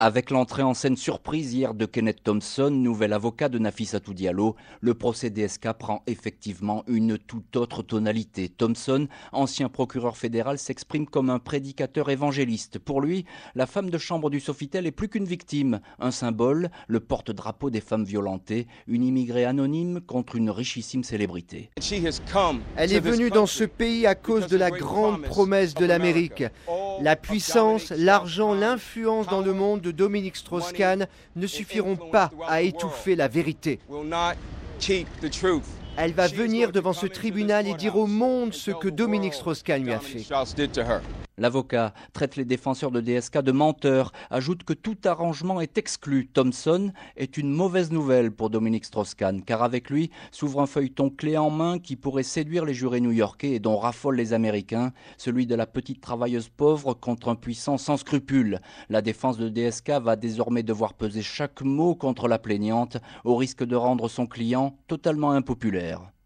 Avec l'entrée en scène surprise hier de Kenneth Thompson, nouvel avocat de Nafissatou Diallo, le procès DSK prend effectivement une toute autre tonalité. Thompson, ancien procureur fédéral, s'exprime comme un prédicateur évangéliste. Pour lui, la femme de chambre du Sofitel est plus qu'une victime, un symbole, le porte-drapeau des femmes violentées, une immigrée anonyme contre une richissime célébrité. Elle est venue dans ce pays à cause de la grande promesse de l'Amérique. La puissance, l'argent, l'influence dans le monde de Dominique Strauss-Kahn ne suffiront pas à étouffer la vérité. Elle va venir devant ce tribunal et dire au monde ce que Dominique Strauss-Kahn lui a fait. L'avocat traite les défenseurs de DSK de menteurs, ajoute que tout arrangement est exclu. Thompson est une mauvaise nouvelle pour Dominique Strauss-Kahn, car avec lui s'ouvre un feuilleton clé en main qui pourrait séduire les jurés new-yorkais et dont raffolent les Américains, celui de la petite travailleuse pauvre contre un puissant sans scrupules. La défense de DSK va désormais devoir peser chaque mot contre la plaignante, au risque de rendre son client totalement impopulaire.